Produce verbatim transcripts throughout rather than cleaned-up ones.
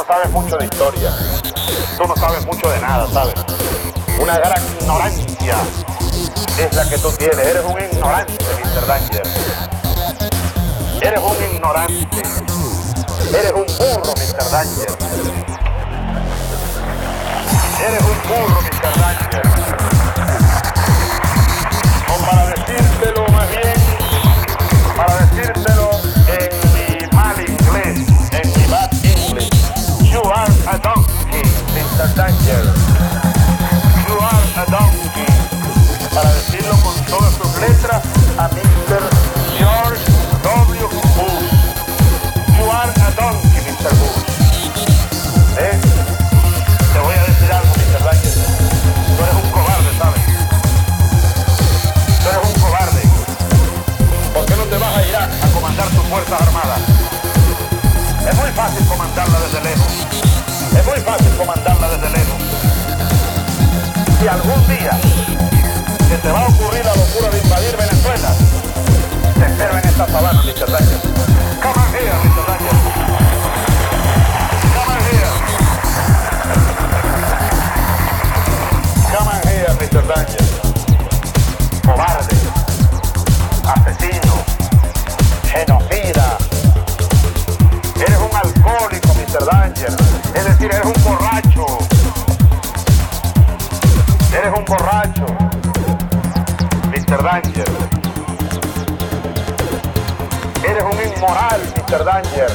no sabes mucho de historia. Tú no sabes mucho de nada, ¿sabes? Una gran ignorancia es la que tú tienes. Eres un ignorante, mister Danger. Eres un ignorante. Eres un burro, mister Danger. Eres un burro, mister Danger. O para decírtelo más bien, para decírtelo en mi mal inglés, en mi bad English. You are a donkey, mister Danger. You are a donkey. Para decirlo con todas sus letras a mister George W. Bush. You are a donkey, mister Bush. ¿Eh? Te voy a decir algo, mister Danger. Tú eres un cobarde, ¿sabes? Tú eres un cobarde. ¿Por qué no te vas a Irak a comandar tus fuerzas armadas? Es muy fácil comandarla desde lejos. Es muy fácil comandarla desde lejos. Si algún día que te va a ocurrir la locura de invadir Venezuela, te espero en esta sabana, mister Danger. Come on here, mister Danger. Come on here. Come on here, mister Danger. Cobarde, asesino, genocida. Eres un alcohólico, mister Danger. Es decir, eres un borracho. Eres un borracho, mister Danger. Eres un inmoral, mister Danger.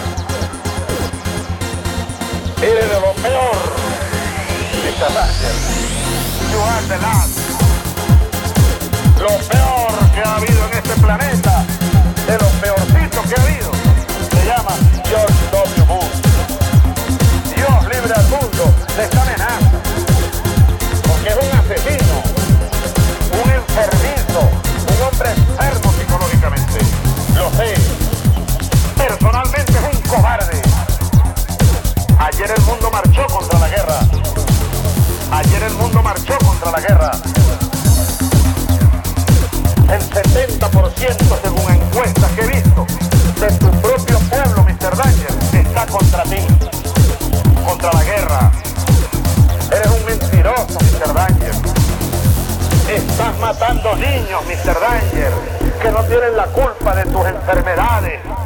Eres de lo peor, mister Danger. You are the last. Lo peor que ha habido en este planeta, de los peorcitos que ha habido, se llama George W. Bush. Dios libre al mundo de esta amenaza, porque es un asesino, un enfermizo, un hombre enfermo psicológicamente. Lo sé. Personalmente es un cobarde. Ayer el mundo marchó contra la guerra. Ayer el mundo marchó contra la guerra. El setenta por ciento, según encuestas que he visto, de tu propio pueblo, mister Danger, está contra ti, contra la guerra. Eres un mentiroso, mister Danger. Estás matando niños, mister Danger, que no tienen la culpa de tus enfermedades.